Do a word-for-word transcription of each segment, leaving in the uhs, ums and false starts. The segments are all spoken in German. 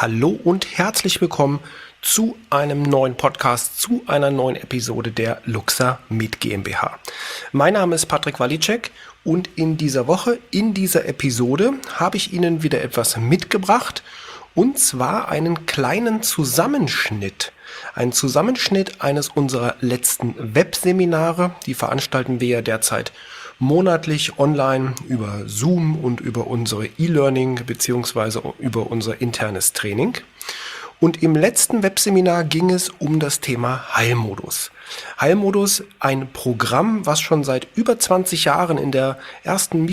Hallo und herzlich willkommen zu einem neuen Podcast, zu einer neuen Episode der Luxa Med GmbH. Mein Name ist Patrick Walicek und in dieser Woche, in dieser Episode, habe ich Ihnen wieder etwas mitgebracht, und zwar einen kleinen Zusammenschnitt. Ein Zusammenschnitt eines unserer letzten Webseminare. Die veranstalten wir ja derzeit monatlich online über Zoom und über unsere E-Learning beziehungsweise über unser internes Training. Und im letzten Webseminar ging es um das Thema Heilmodus. Heilmodus, ein Programm, was schon seit über zwanzig Jahren in der ersten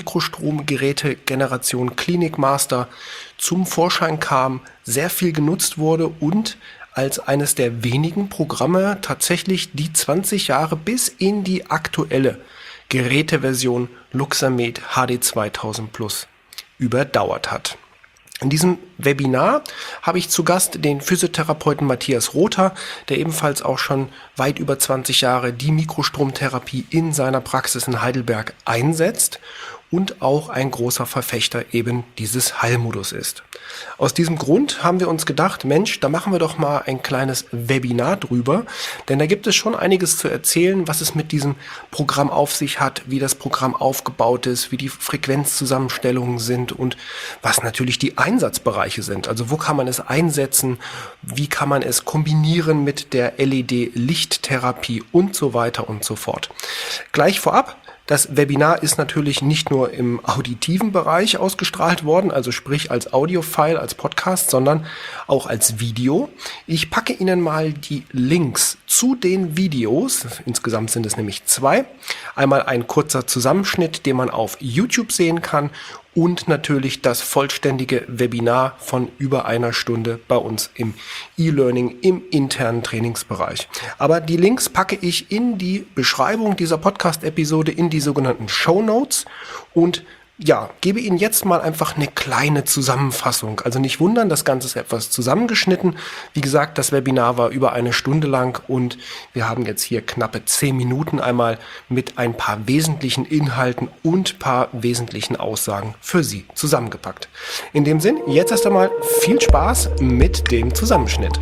Mikrostromgeräte-Generation Clinic Master zum Vorschein kam, sehr viel genutzt wurde und als eines der wenigen Programme tatsächlich die zwanzig Jahre bis in die aktuelle Geräteversion Luxa Med H D zweitausend Plus überdauert hat. In diesem Webinar habe ich zu Gast den Physiotherapeuten Matthias Rother, der ebenfalls auch schon weit über zwanzig Jahre die Mikrostromtherapie in seiner Praxis in Heidelberg einsetzt und auch ein großer Verfechter eben dieses Heilmodus ist. Aus diesem Grund haben wir uns gedacht, Mensch, da machen wir doch mal ein kleines Webinar drüber, denn da gibt es schon einiges zu erzählen, was es mit diesem Programm auf sich hat, wie das Programm aufgebaut ist, wie die Frequenzzusammenstellungen sind und was natürlich die Einsatzbereiche sind. Also wo kann man es einsetzen, wie kann man es kombinieren mit der L E D-Lichttherapie und so weiter und so fort. Gleich vorab: Das Webinar ist natürlich nicht nur im auditiven Bereich ausgestrahlt worden, also sprich als Audiofile, als Podcast, sondern auch als Video. Ich packe Ihnen mal die Links zu den Videos, insgesamt sind es nämlich zwei. Einmal ein kurzer Zusammenschnitt, den man auf YouTube sehen kann, und natürlich das vollständige Webinar von über einer Stunde bei uns im E-Learning, im internen Trainingsbereich. Aber die Links packe ich in die Beschreibung dieser Podcast-Episode, in die sogenannten Shownotes, und ja, gebe Ihnen jetzt mal einfach eine kleine Zusammenfassung. Also nicht wundern, das Ganze ist etwas zusammengeschnitten. Wie gesagt, das Webinar war über eine Stunde lang und wir haben jetzt hier knappe zehn Minuten einmal mit ein paar wesentlichen Inhalten und paar wesentlichen Aussagen für Sie zusammengepackt. In dem Sinn, jetzt erst einmal viel Spaß mit dem Zusammenschnitt.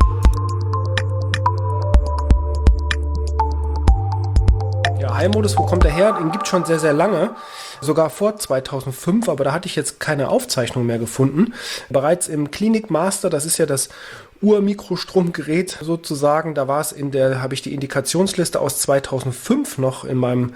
Ja, Heilmodus, wo kommt der her? Den gibt es schon sehr, sehr lange. Sogar vor zweitausendfünf, aber da hatte ich jetzt keine Aufzeichnung mehr gefunden. Bereits im Clinic Master, das ist ja das Ur-Mikrostromgerät sozusagen, da war es in der, habe ich die Indikationsliste aus zweitausendfünf noch in meinem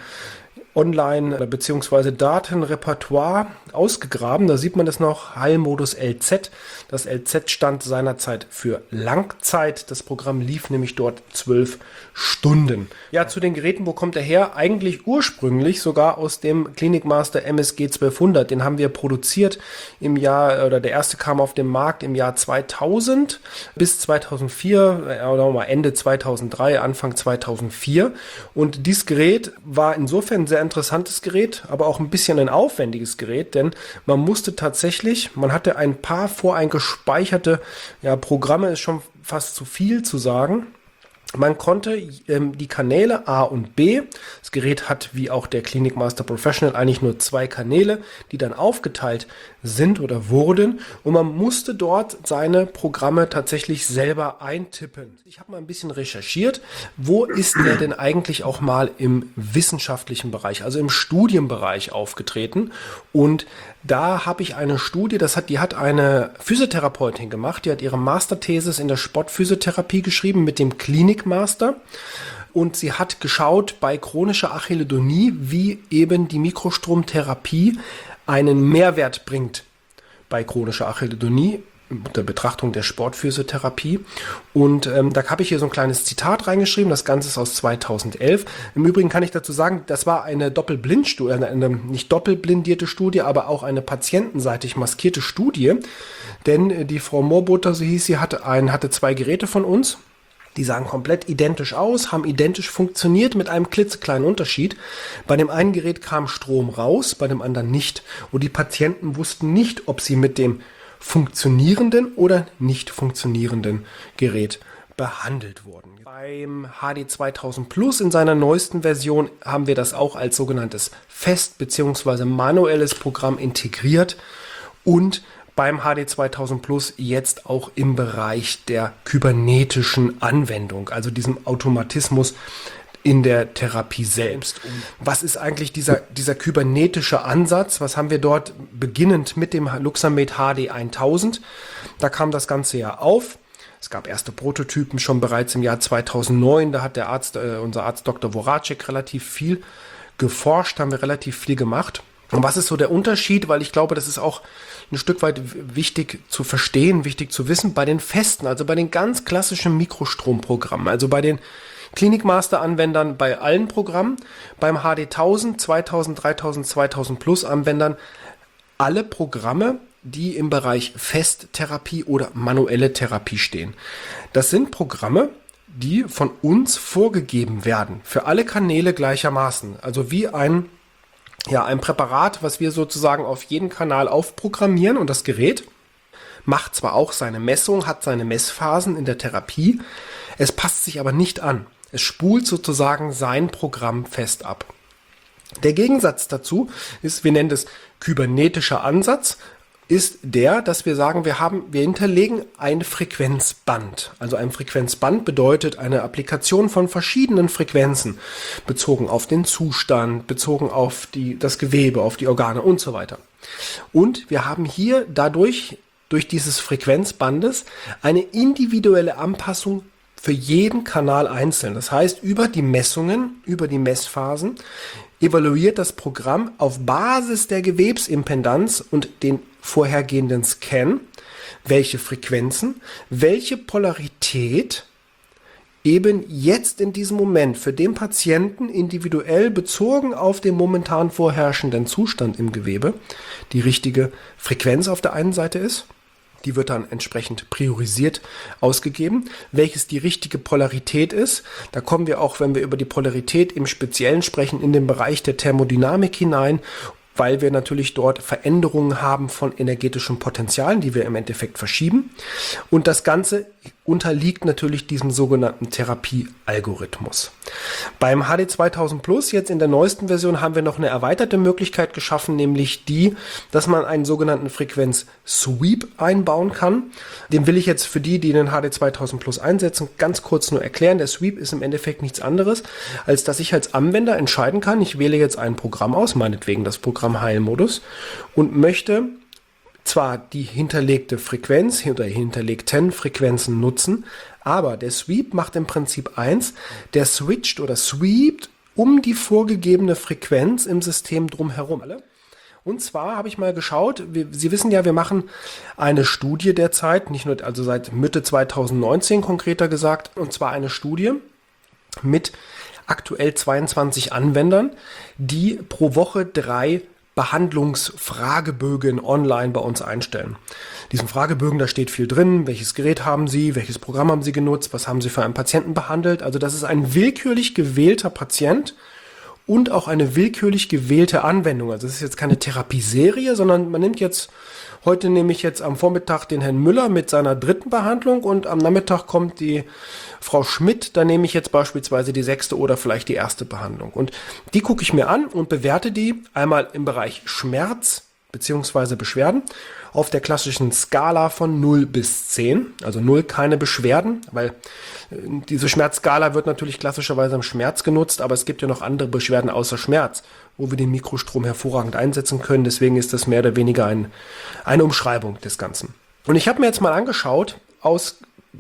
Online- bzw. Datenrepertoire ausgegraben. Da sieht man das noch, Heilmodus L Z. Das L Z stand seinerzeit für Langzeit. Das Programm lief nämlich dort zwölf Stunden. Ja, zu den Geräten, wo kommt er her? Eigentlich ursprünglich sogar aus dem Clinic Master M S G zwölfhundert. Den haben wir produziert im Jahr, oder der erste kam auf den Markt im Jahr zweitausend bis zweitausendvier, oder mal Ende zweitausenddrei, Anfang zweitausendvier. Und dieses Gerät war insofern ein sehr interessantes Gerät, aber auch ein bisschen ein aufwendiges Gerät, denn man musste tatsächlich, man hatte ein paar voreingespeicherte ja, Programme, ist schon fast zu viel zu sagen. Man konnte ähm, die Kanäle A und B, das Gerät hat wie auch der Clinic Master Professional eigentlich nur zwei Kanäle, die dann aufgeteilt sind oder wurden, und man musste dort seine Programme tatsächlich selber eintippen. Ich habe mal ein bisschen recherchiert, wo ist er denn eigentlich auch mal im wissenschaftlichen Bereich, also im Studienbereich aufgetreten, und da habe ich eine Studie, das hat, die hat eine Physiotherapeutin gemacht, die hat ihre Masterthesis in der Sportphysiotherapie geschrieben mit dem Clinic Master, und sie hat geschaut bei chronischer Achillodonie, wie eben die Mikrostromtherapie einen Mehrwert bringt bei chronischer Achillodonie unter Betrachtung der Sportphysiotherapie. Und ähm, da habe ich hier so ein kleines Zitat reingeschrieben. Das Ganze ist aus zweitausendelf. Im Übrigen kann ich dazu sagen, das war eine Doppelblindstudie, eine, eine nicht doppelblindierte Studie, aber auch eine patientenseitig maskierte Studie. Denn äh, die Frau Moorbutter, so hieß sie, hatte, ein, hatte zwei Geräte von uns. Die sahen komplett identisch aus, haben identisch funktioniert mit einem klitzekleinen Unterschied. Bei dem einen Gerät kam Strom raus, bei dem anderen nicht. Und die Patienten wussten nicht, ob sie mit dem funktionierenden oder nicht funktionierenden Gerät behandelt wurden. Beim H D zweitausend Plus in seiner neuesten Version haben wir das auch als sogenanntes Fest- bzw. manuelles Programm integriert. Und beim H D zweitausend Plus jetzt auch im Bereich der kybernetischen Anwendung, also diesem Automatismus in der Therapie selbst. Was ist eigentlich dieser, dieser kybernetische Ansatz? Was haben wir dort beginnend mit dem Luxamed H D tausend? Da kam das Ganze ja auf. Es gab erste Prototypen schon bereits im Jahr zweitausendneun. Da hat der Arzt, äh, unser Arzt Doktor Voracek relativ viel geforscht, haben wir relativ viel gemacht. Und was ist so der Unterschied? Weil ich glaube, das ist auch ein Stück weit wichtig zu verstehen, wichtig zu wissen. Bei den festen, also bei den ganz klassischen Mikrostromprogrammen, also bei den Klinikmaster-Anwendern bei allen Programmen, beim H D tausend, zweitausend, dreitausend, zweitausend Plus Anwendern, alle Programme, die im Bereich Festtherapie oder manuelle Therapie stehen. Das sind Programme, die von uns vorgegeben werden, für alle Kanäle gleichermaßen. Also wie ein, ja, ein Präparat, was wir sozusagen auf jeden Kanal aufprogrammieren, und das Gerät macht zwar auch seine Messung, hat seine Messphasen in der Therapie, es passt sich aber nicht an. Es spult sozusagen sein Programm fest ab. Der Gegensatz dazu ist, wir nennen das kybernetischer Ansatz, ist der, dass wir sagen, wir haben, wir hinterlegen ein Frequenzband. Also ein Frequenzband bedeutet eine Applikation von verschiedenen Frequenzen, bezogen auf den Zustand, bezogen auf die, das Gewebe, auf die Organe und so weiter. Und wir haben hier dadurch, durch dieses Frequenzbandes, eine individuelle Anpassung für jeden Kanal einzeln. Das heißt, über die Messungen, über die Messphasen evaluiert das Programm auf Basis der Gewebsimpedanz und den vorhergehenden Scan, welche Frequenzen, welche Polarität eben jetzt in diesem Moment für den Patienten individuell bezogen auf den momentan vorherrschenden Zustand im Gewebe die richtige Frequenz auf der einen Seite ist. Die wird dann entsprechend priorisiert ausgegeben, welches die richtige Polarität ist. Da kommen wir auch, wenn wir über die Polarität im Speziellen sprechen, in den Bereich der Thermodynamik hinein, weil wir natürlich dort Veränderungen haben von energetischen Potenzialen, die wir im Endeffekt verschieben. Und das Ganze unterliegt natürlich diesem sogenannten Therapiealgorithmus. Beim H D zweitausend Plus, jetzt in der neuesten Version, haben wir noch eine erweiterte Möglichkeit geschaffen, nämlich die, dass man einen sogenannten Frequenz-Sweep einbauen kann. Den will ich jetzt für die, die den H D zweitausend Plus einsetzen, ganz kurz nur erklären. Der Sweep ist im Endeffekt nichts anderes, als dass ich als Anwender entscheiden kann, ich wähle jetzt ein Programm aus, meinetwegen das Programm Heilmodus, und möchte zwar die hinterlegte Frequenz oder hinterlegten Frequenzen nutzen, aber der Sweep macht im Prinzip eins, der switcht oder sweept um die vorgegebene Frequenz im System drumherum. Und zwar habe ich mal geschaut, wir, Sie wissen ja, wir machen eine Studie derzeit, nicht nur, also seit Mitte zweitausendneunzehn konkreter gesagt, und zwar eine Studie mit aktuell zweiundzwanzig Anwendern, die pro Woche drei Behandlungsfragebögen online bei uns einstellen. Diesen Fragebögen, da steht viel drin, welches Gerät haben Sie, welches Programm haben Sie genutzt, was haben Sie für einen Patienten behandelt. Also das ist ein willkürlich gewählter Patient und auch eine willkürlich gewählte Anwendung. Also es ist jetzt keine Therapieserie, sondern man nimmt jetzt, heute nehme ich jetzt am Vormittag den Herrn Müller mit seiner dritten Behandlung und am Nachmittag kommt die Frau Schmidt, da nehme ich jetzt beispielsweise die sechste oder vielleicht die erste Behandlung. Und die gucke ich mir an und bewerte die einmal im Bereich Schmerz bzw. Beschwerden auf der klassischen Skala von null bis zehn. Also null keine Beschwerden, weil diese Schmerzskala wird natürlich klassischerweise am Schmerz genutzt, aber es gibt ja noch andere Beschwerden außer Schmerz, wo wir den Mikrostrom hervorragend einsetzen können. Deswegen ist das mehr oder weniger ein, eine Umschreibung des Ganzen. Und ich habe mir jetzt mal angeschaut, aus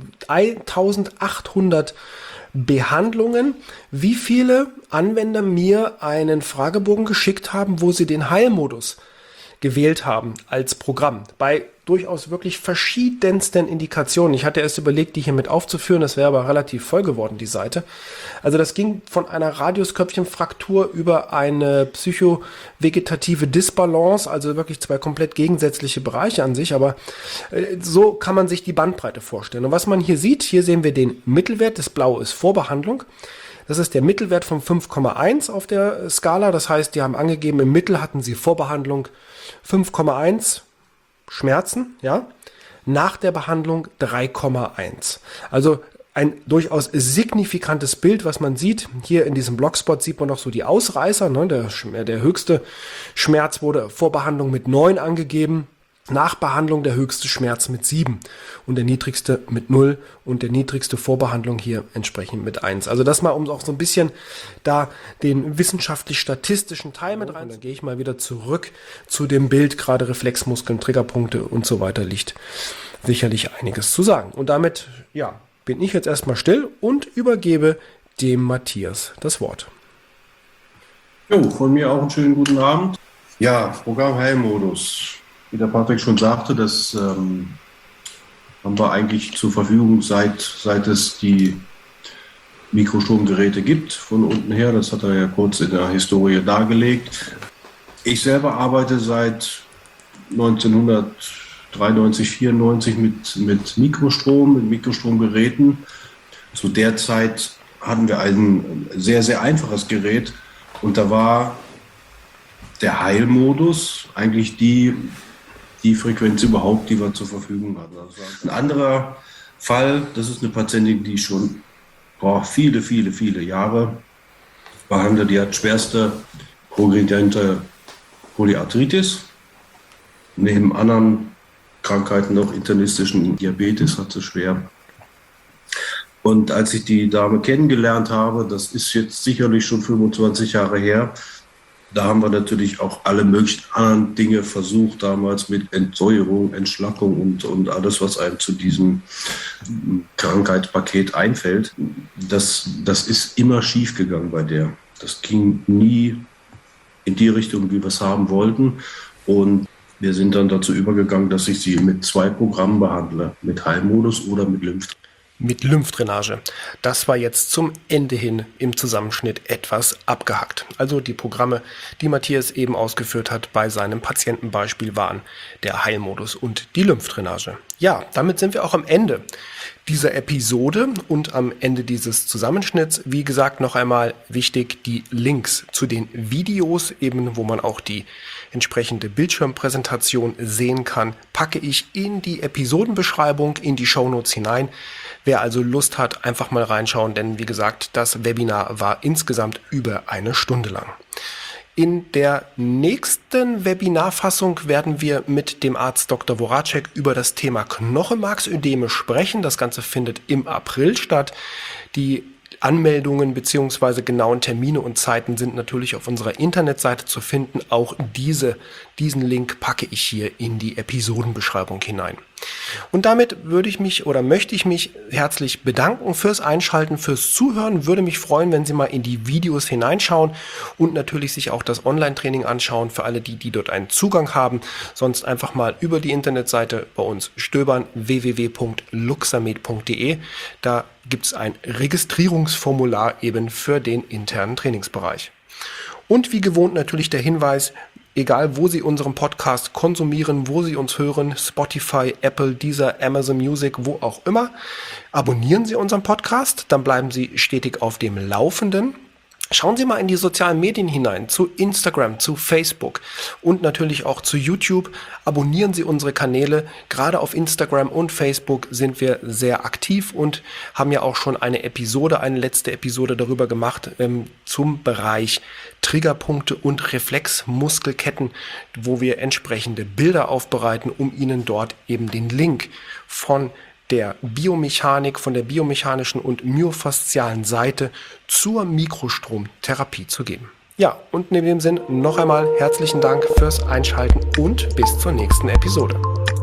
eintausendachthundert Behandlungen, wie viele Anwender mir einen Fragebogen geschickt haben, wo sie den Heilmodus gewählt haben als Programm. Bei durchaus wirklich verschiedensten Indikationen. Ich hatte erst überlegt, die hier mit aufzuführen, das wäre aber relativ voll geworden, die Seite. Also das ging von einer Radiusköpfchenfraktur über eine psychovegetative Disbalance, also wirklich zwei komplett gegensätzliche Bereiche an sich, aber äh, so kann man sich die Bandbreite vorstellen. Und was man hier sieht, hier sehen wir den Mittelwert, das Blaue ist Vorbehandlung. Das ist der Mittelwert von fünf Komma eins auf der Skala, das heißt, die haben angegeben, im Mittel hatten sie Vorbehandlung fünf Komma eins Schmerzen, ja, nach der Behandlung drei Komma eins. Also ein durchaus signifikantes Bild, was man sieht. Hier in diesem Blogspot sieht man noch so die Ausreißer. Ne? Der, der höchste Schmerz wurde vor Behandlung mit neun angegeben. Nach Behandlung der höchste Schmerz mit sieben und der niedrigste mit null und der niedrigste vor Behandlung hier entsprechend mit eins. Also das mal, um auch so ein bisschen da den wissenschaftlich-statistischen Teil mit rein. Und dann gehe ich mal wieder zurück zu dem Bild, gerade Reflexmuskeln, Triggerpunkte und so weiter liegt sicherlich einiges zu sagen. Und damit, ja, bin ich jetzt erstmal still und übergebe dem Matthias das Wort. Jo, von mir auch einen schönen guten Abend. Ja, Programm Heilmodus. Wie der Patrick schon sagte, das ähm, haben wir eigentlich zur Verfügung, seit, seit es die Mikrostromgeräte gibt, von unten her. Das hat er ja kurz in der Historie dargelegt. Ich selber arbeite seit neunzehnhundertdreiundneunzig, vierundneunzig mit, mit Mikrostrom, mit Mikrostromgeräten. Zu der Zeit hatten wir ein sehr, sehr einfaches Gerät und da war der Heilmodus eigentlich die die Frequenz überhaupt, die wir zur Verfügung hatten. Also ein anderer Fall, das ist eine Patientin, die schon boah, viele, viele, viele Jahre behandelt. Die hat schwerste progrediente Polyarthritis. Neben anderen Krankheiten noch internistischen Diabetes hat sie schwer. Und als ich die Dame kennengelernt habe, das ist jetzt sicherlich schon fünfundzwanzig Jahre her, da haben wir natürlich auch alle möglichen anderen Dinge versucht, damals mit Entsäuerung, Entschlackung und, und alles, was einem zu diesem Krankheitspaket einfällt. Das, das ist immer schief gegangen bei der. Das ging nie in die Richtung, wie wir es haben wollten. Und wir sind dann dazu übergegangen, dass ich sie mit zwei Programmen behandle, mit Heilmodus oder mit Lymph. Mit Lymphdrainage. Das war jetzt zum Ende hin im Zusammenschnitt etwas abgehackt. Also die Programme, die Matthias eben ausgeführt hat bei seinem Patientenbeispiel, waren der Heilmodus und die Lymphdrainage. Ja, damit sind wir auch am Ende dieser Episode und am Ende dieses Zusammenschnitts. Wie gesagt, noch einmal wichtig, die Links zu den Videos, eben wo man auch die entsprechende Bildschirmpräsentation sehen kann, packe ich in die Episodenbeschreibung, in die Shownotes hinein. Wer also Lust hat, einfach mal reinschauen, denn wie gesagt, das Webinar war insgesamt über eine Stunde lang. In der nächsten Webinarfassung werden wir mit dem Arzt Doktor Voracek über das Thema Knochenmarksödeme sprechen. Das Ganze findet im April statt. Die Anmeldungen bzw. genauen Termine und Zeiten sind natürlich auf unserer Internetseite zu finden. Auch diese, diesen Link packe ich hier in die Episodenbeschreibung hinein. Und damit würde ich mich oder möchte ich mich herzlich bedanken fürs Einschalten, fürs Zuhören. Würde mich freuen, wenn Sie mal in die Videos hineinschauen und natürlich sich auch das Online-Training anschauen für alle, die, die dort einen Zugang haben. Sonst einfach mal über die Internetseite bei uns stöbern, w w w punkt luxamed punkt d e. Da gibt es ein Registrierungsformular eben für den internen Trainingsbereich. Und wie gewohnt natürlich der Hinweis, egal wo Sie unseren Podcast konsumieren, wo Sie uns hören, Spotify, Apple, Deezer, Amazon Music, wo auch immer, abonnieren Sie unseren Podcast, dann bleiben Sie stetig auf dem Laufenden. Schauen Sie mal in die sozialen Medien hinein, zu Instagram, zu Facebook und natürlich auch zu YouTube. Abonnieren Sie unsere Kanäle. Gerade auf Instagram und Facebook sind wir sehr aktiv und haben ja auch schon eine Episode, eine letzte Episode darüber gemacht ähm, zum Bereich Triggerpunkte und Reflexmuskelketten, wo wir entsprechende Bilder aufbereiten, um Ihnen dort eben den Link von der Biomechanik, von der biomechanischen und myofaszialen Seite zur Mikrostromtherapie zu geben. Ja, und in dem Sinn noch einmal herzlichen Dank fürs Einschalten und bis zur nächsten Episode.